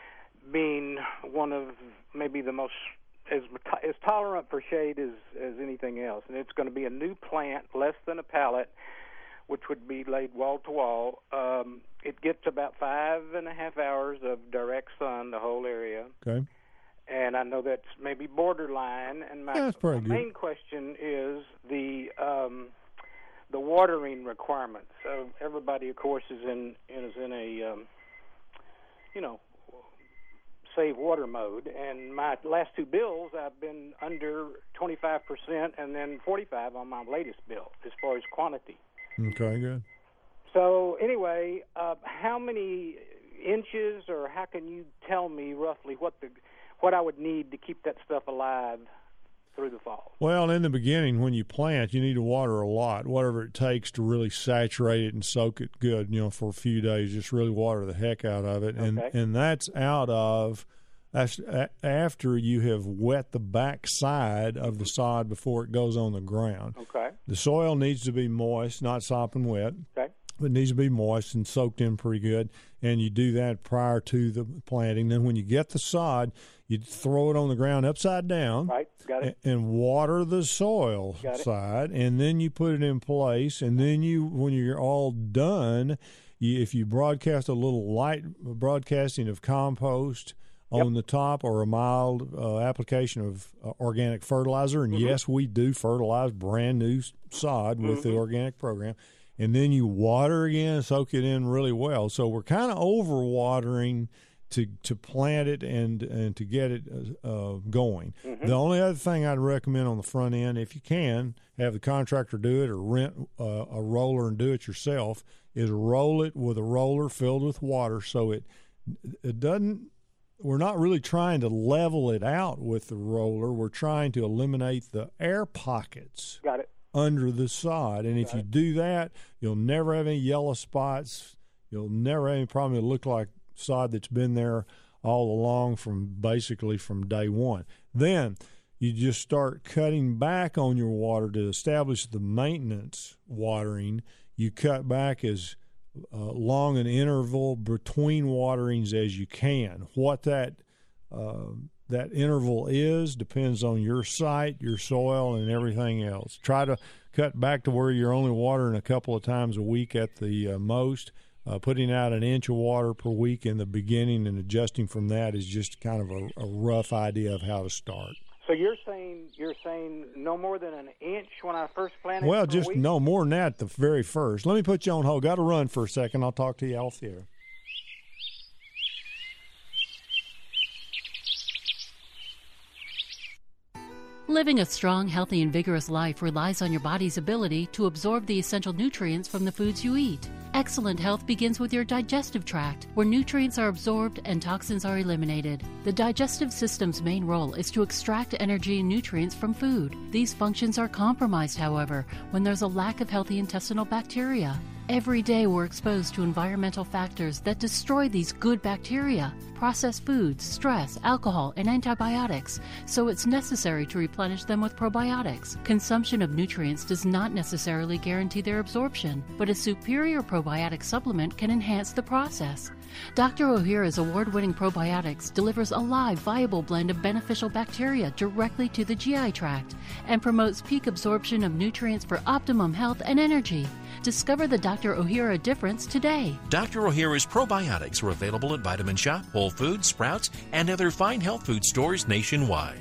being one of maybe the most As, as tolerant for shade as, as anything else. And it's going to be a new plant, less than a pallet, which would be laid wall to wall. Um, it gets about five and a half hours of direct sun, the whole area. Okay. And I know that's maybe borderline. And my, yeah, that's pretty my good. main question is the um, the watering requirements. So everybody, of course, is in is in a um, you know. save water mode, and my last two bills I've been under twenty-five percent and then forty-five on my latest bill as far as quantity. Okay, good. So anyway, uh, how many inches, or how can you tell me roughly what the what I would need to keep that stuff alive through the fall? Well, in the beginning, when you plant, you need to water a lot, whatever it takes to really saturate it and soak it good, you know, for a few days. Just really water the heck out of it. And Okay. and that's out of that's after you have wet the back side of the sod before it goes on the ground. Okay. The soil needs to be moist, not sopping wet. Okay. It needs to be moist and soaked in pretty good, and you do that prior to the planting. Then when you get the sod, you throw it on the ground upside down, right? Got it. And, and water the soil Got it. side, and then you put it in place. And then you, when you're all done, you, if you broadcast a little light broadcasting of compost on yep. the top, or a mild uh, application of uh, organic fertilizer, and mm-hmm. yes, we do fertilize brand new sod with mm-hmm. the organic program. And then you water again, soak it in really well. So we're kind of over watering to to plant it and and to get it uh, going. Mm-hmm. The only other thing I'd recommend on the front end, if you can, have the contractor do it or rent uh, a roller and do it yourself, is roll it with a roller filled with water so it it doesn't. We're not really trying to level it out with the roller. We're trying to eliminate the air pockets. Got it. Under the sod, and if Got you it. do that, you'll never have any yellow spots. You'll never have any problem. It'll look like sod that's been there all along from basically from day one. Then you just start cutting back on your water to establish the maintenance watering. You cut back as uh, long an interval between waterings as you can. What that uh, that interval is depends on your site, your soil, and everything else. Try to cut back to where you're only watering a couple of times a week at the uh, most. Uh, putting out an inch of water per week in the beginning and adjusting from that is just kind of a, a rough idea of how to start. So you're saying you're saying no more than an inch when I first planted? Well, per just week? no more than that the very first. Let me put you on hold. Got to run for a second. I'll talk to you off the air. Living a strong, healthy, and vigorous life relies on your body's ability to absorb the essential nutrients from the foods you eat. Excellent health begins with your digestive tract, where nutrients are absorbed and toxins are eliminated. The digestive system's main role is to extract energy and nutrients from food. These functions are compromised, however, when there's a lack of healthy intestinal bacteria. Every day we're exposed to environmental factors that destroy these good bacteria, processed foods, stress, alcohol, and antibiotics, so it's necessary to replenish them with probiotics. Consumption of nutrients does not necessarily guarantee their absorption, but a superior probiotic supplement can enhance the process. Doctor O'Hara's award-winning probiotics delivers a live, viable blend of beneficial bacteria directly to the G I tract and promotes peak absorption of nutrients for optimum health and energy. Discover the Doctor O'Hara difference today. Doctor O'Hara's probiotics are available at Vitamin Shop, Whole Foods, Sprouts, and other fine health food stores nationwide.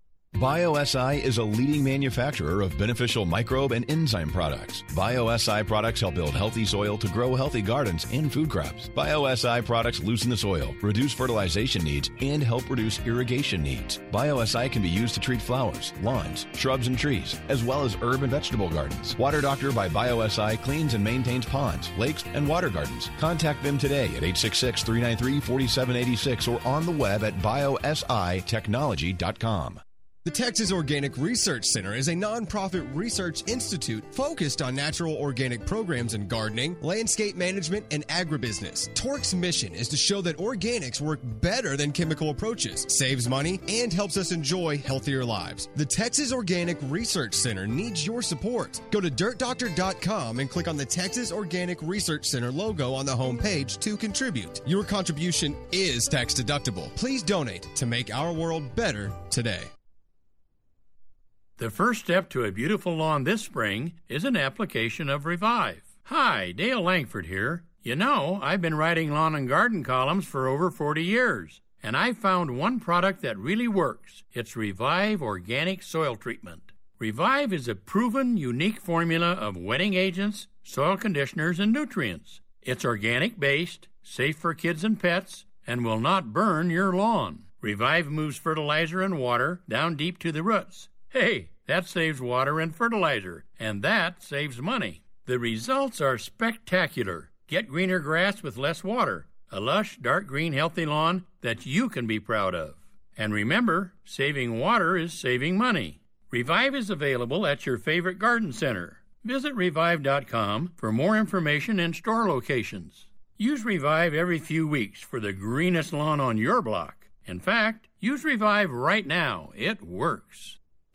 BioSI is a leading manufacturer of beneficial microbe and enzyme products. BioSI products help build healthy soil to grow healthy gardens and food crops. BioSI products loosen the soil, reduce fertilization needs, and help reduce irrigation needs. BioSI can be used to treat flowers, lawns, shrubs, and trees, as well as herb and vegetable gardens. Water Doctor by BioSI cleans and maintains ponds, lakes, and water gardens. Contact them today at eight six six, three nine three, four seven eight six or on the web at biosi technology dot com. The Texas Organic Research Center is a nonprofit research institute focused on natural organic programs in gardening, landscape management, and agribusiness. Torque's mission is to show that organics work better than chemical approaches, saves money, and helps us enjoy healthier lives. The Texas Organic Research Center needs your support. Go to dirt doctor dot com and click on the Texas Organic Research Center logo on the homepage to contribute. Your contribution is tax deductible. Please donate to make our world better today. The first step to a beautiful lawn this spring is an application of Revive. Hi, Dale Langford here. You know, I've been writing lawn and garden columns for over forty years, and I found one product that really works. It's Revive Organic Soil Treatment. Revive is a proven, unique formula of wetting agents, soil conditioners, and nutrients. It's organic-based, safe for kids and pets, and will not burn your lawn. Revive moves fertilizer and water down deep to the roots. Hey, that saves water and fertilizer, and that saves money. The results are spectacular. Get greener grass with less water, a lush, dark green, healthy lawn that you can be proud of. And remember, saving water is saving money. Revive is available at your favorite garden center. Visit revive dot com for more information and store locations. Use Revive every few weeks for the greenest lawn on your block. In fact, use Revive right now. It works.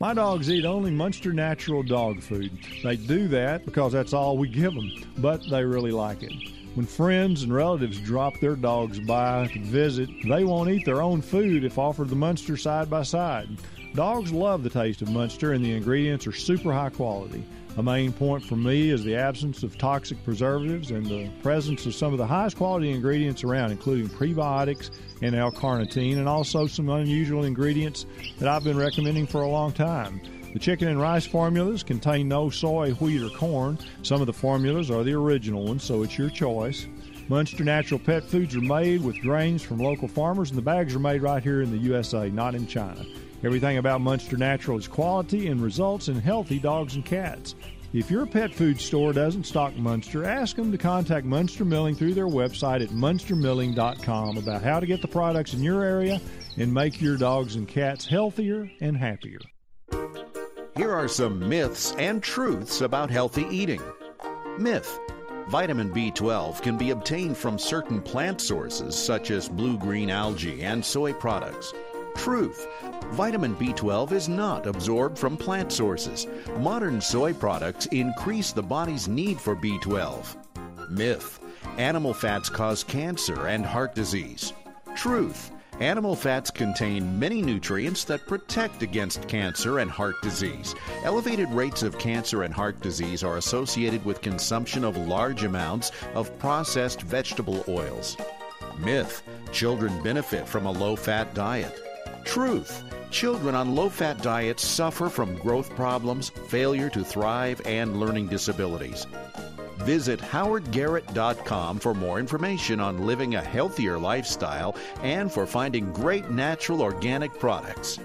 My dogs eat only Munster Natural dog food. They do that because that's all we give them, but they really like it. When friends and relatives drop their dogs by to visit, they won't eat their own food if offered the Munster side by side. Dogs love the taste of Munster, and the ingredients are super high quality. A main point for me is the absence of toxic preservatives and the presence of some of the highest quality ingredients around, including prebiotics and L-carnitine, and also some unusual ingredients that I've been recommending for a long time. The chicken and rice formulas contain no soy, wheat, or corn. Some of the formulas are the original ones, so it's your choice. Munster Natural pet foods are made with grains from local farmers, and the bags are made right here in the U S A, not in China. Everything about Munster Natural is quality and results in healthy dogs and cats. If your pet food store doesn't stock Munster, ask them to contact Munster Milling through their website at munster milling dot com about how to get the products in your area and make your dogs and cats healthier and happier. Here are some myths and truths about healthy eating. Myth: vitamin B twelve can be obtained from certain plant sources such as blue-green algae and soy products. Truth: vitamin B twelve is not absorbed from plant sources. Modern soy products increase the body's need for B twelve. Myth: animal fats cause cancer and heart disease. Truth: animal fats contain many nutrients that protect against cancer and heart disease. Elevated rates of cancer and heart disease are associated with consumption of large amounts of processed vegetable oils. Myth: children benefit from a low-fat diet. Truth: children on low-fat diets suffer from growth problems, failure to thrive, and learning disabilities. Visit howard garrett dot com for more information on living a healthier lifestyle and for finding great natural organic products.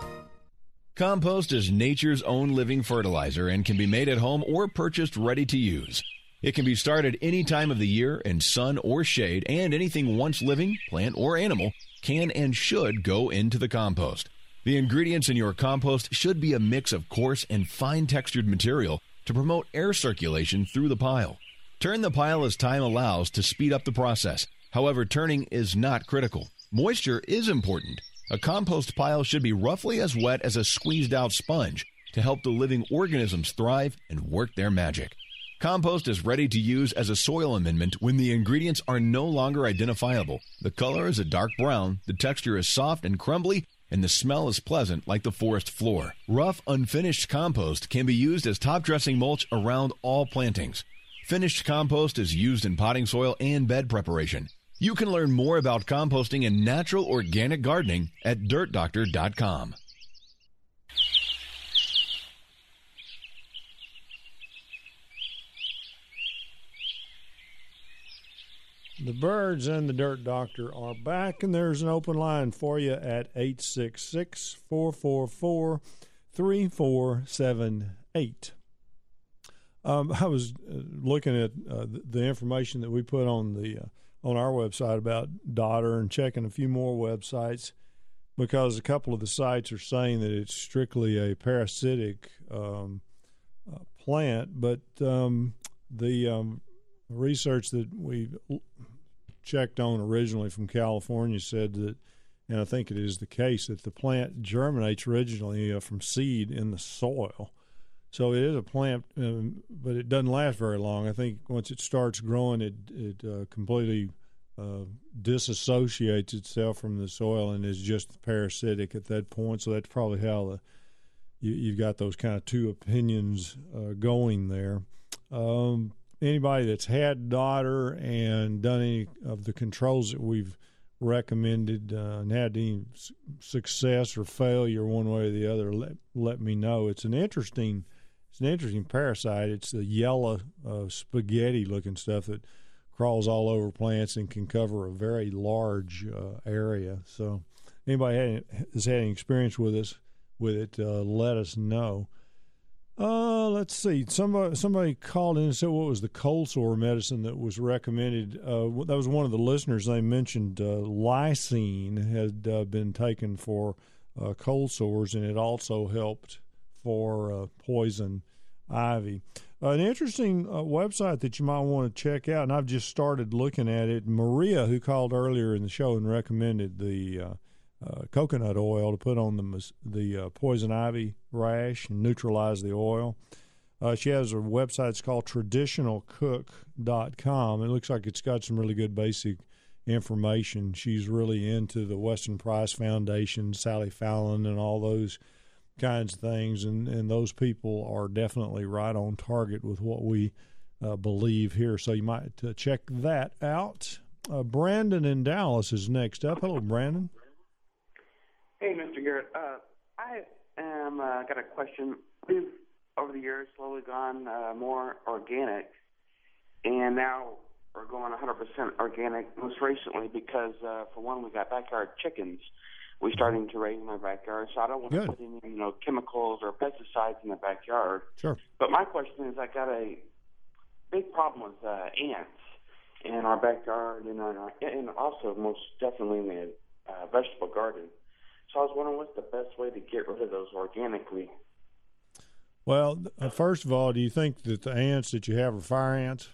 Compost is nature's own living fertilizer and can be made at home or purchased ready to use. It can be started any time of the year in sun or shade, and anything once living, plant or animal, can and should go into the compost. The ingredients in your compost should be a mix of coarse and fine-textured material to promote air circulation through the pile. Turn the pile as time allows to speed up the process. However, turning is not critical. Moisture is important. A compost pile should be roughly as wet as a squeezed-out sponge to help the living organisms thrive and work their magic. Compost is ready to use as a soil amendment when the ingredients are no longer identifiable. The color is a dark brown, the texture is soft and crumbly, and the smell is pleasant like the forest floor. Rough, unfinished compost can be used as top dressing mulch around all plantings. Finished compost is used in potting soil and bed preparation. You can learn more about composting and natural organic gardening at dirt doctor dot com. The Birds and the Dirt Doctor are back, and there's an open line for you at eight six six, four four four, three four seven eight. Um, I was uh, looking at uh, the, the information that we put on the uh, on our website about Dodder and checking a few more websites, because a couple of the sites are saying that it's strictly a parasitic um, uh, plant, but um, the um, research that we checked on originally from California said that, and I think it is the case, that the plant germinates originally uh, from seed in the soil. So it is a plant, um, but it doesn't last very long. I think once it starts growing, it it uh, completely uh, disassociates itself from the soil and is just parasitic at that point. So that's probably how the you, you've got those kind of two opinions uh, going there. Um, Anybody that's had Dodder and done any of the controls that we've recommended uh, and had any success or failure one way or the other, let, let me know. It's an interesting, it's an interesting parasite. It's the yellow uh, spaghetti-looking stuff that crawls all over plants and can cover a very large uh, area. So, anybody had, has had any experience with us with it, uh, let us know. Uh, let's see. Somebody somebody called in and said what was the cold sore medicine that was recommended. Uh, that was one of the listeners. They mentioned uh, lysine had uh, been taken for uh, cold sores, and it also helped for uh, poison ivy. Uh, an interesting uh, website that you might want to check out, and I've just started looking at it. Maria, who called earlier in the show and recommended the uh, uh, coconut oil to put on the the uh, poison ivy rash and neutralize the oil. Uh, she has a website. It's called traditional cook dot com. It looks like it's got some really good basic information. She's really into the Weston Price Foundation, Sally Fallon, and all those kinds of things, and, and those people are definitely right on target with what we uh, believe here. So you might uh, check that out. Uh, Brandon in Dallas is next up. Hello, Brandon. Hey, Mister Garrett. Uh, I am uh, got a question. We've over the years slowly gone uh, more organic, and now we're going one hundred percent organic most recently because, uh, for one, we got backyard chickens. We're starting to raise in my backyard, so I don't want Good. to put any, you know, chemicals or pesticides in the backyard. Sure. But my question is, I got a big problem with uh, ants in our backyard, and, uh, and also most definitely in the uh, vegetable garden. So I was wondering what's the best way to get rid of those organically. Well, uh, first of all, do you think that the ants that you have are fire ants?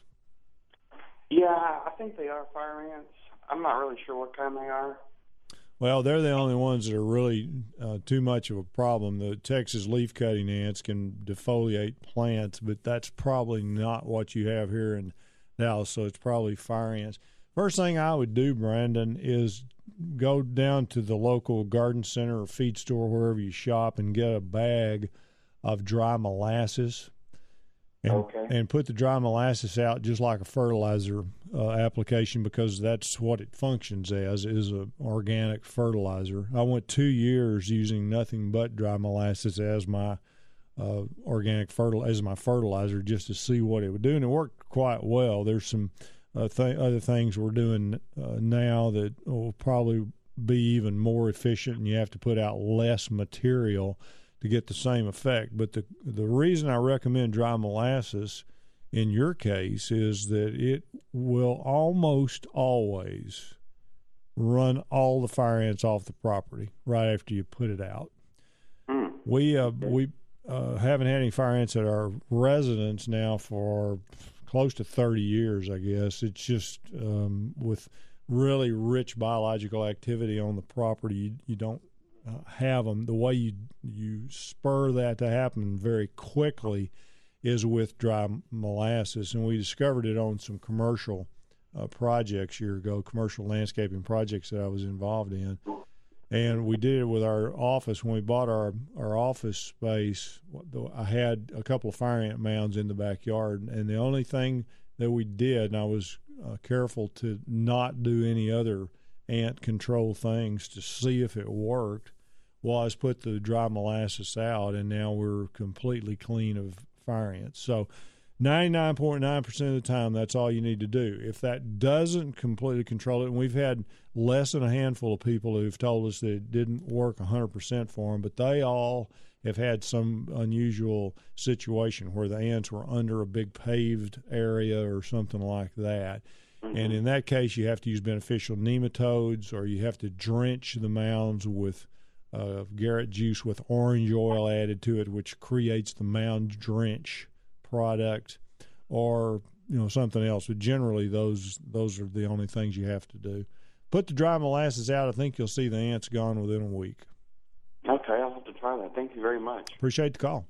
Yeah, I think they are fire ants. I'm not really sure what kind they are. Well, they're the only ones that are really uh, too much of a problem. The Texas leaf-cutting ants can defoliate plants, but that's probably not what you have here in Dallas, so it's probably fire ants. First thing I would do, Brandon, is go down to the local garden center or feed store, wherever you shop, and get a bag of dry molasses. And, okay. and put the dry molasses out just like a fertilizer uh, application, because that's what it functions as, is an organic fertilizer. I went two years using nothing but dry molasses as my uh, organic fertil as my fertilizer, just to see what it would do, and it worked quite well. There's some uh, th- other things we're doing uh, now that will probably be even more efficient, and you have to put out less material to get the same effect. But the the reason I recommend dry molasses in your case is that it will almost always run all the fire ants off the property right after you put it out. Mm. We uh, we uh, haven't had any fire ants at our residence now for close to thirty years, I guess. It's just um, with really rich biological activity on the property, you, you don't Uh, have them. The way you you spur that to happen very quickly is with dry molasses, and we discovered it on some commercial uh, projects a year ago, commercial landscaping projects that I was involved in, and we did it with our office. When we bought our our office space, I had a couple of fire ant mounds in the backyard, and the only thing that we did, and I was uh, careful to not do any other ant control things to see if it worked, was put the dry molasses out, and now we're completely clean of fire ants. So ninety-nine point nine percent of the time, that's all you need to do. If that doesn't completely control it, and we've had less than a handful of people who've told us that it didn't work one hundred percent for them, but they all have had some unusual situation where the ants were under a big paved area or something like that. Mm-hmm. And in that case, you have to use beneficial nematodes, or you have to drench the mounds with uh, Garrett juice with orange oil added to it, which creates the mound drench product, or you know something else. But generally, those those are the only things you have to do. Put the dry molasses out. I think you'll see the ants gone within a week. Okay, I'll have to try that. Thank you very much. Appreciate the call.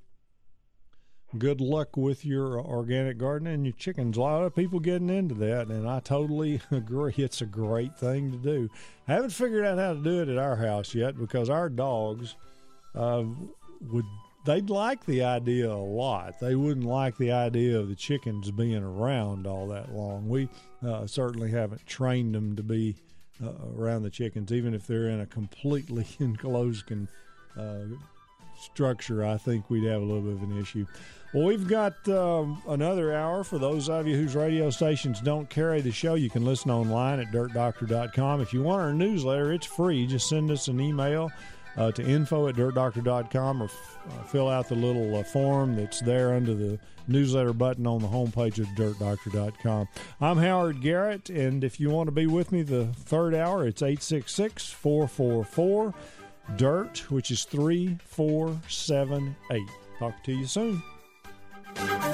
Good luck with your organic gardening and your chickens. A lot of people getting into that, and I totally agree. It's a great thing to do. I haven't figured out how to do it at our house yet, because our dogs uh, would they'd like the idea a lot. They wouldn't like the idea of the chickens being around all that long. We uh, certainly haven't trained them to be uh, around the chickens, even if they're in a completely enclosed con, uh, structure. I think we'd have a little bit of an issue. Well, we've got um, another hour. For those of you whose radio stations don't carry the show, you can listen online at dirt doctor dot com. If you want our newsletter, it's free. Just send us an email uh, to info at dirt doctor dot com, or f- uh, fill out the little uh, form that's there under the newsletter button on the homepage of dirt doctor dot com. I'm Howard Garrett, and if you want to be with me the third hour, it's eight six six, four four four, DIRT, which is three four seven eight. Talk to you soon.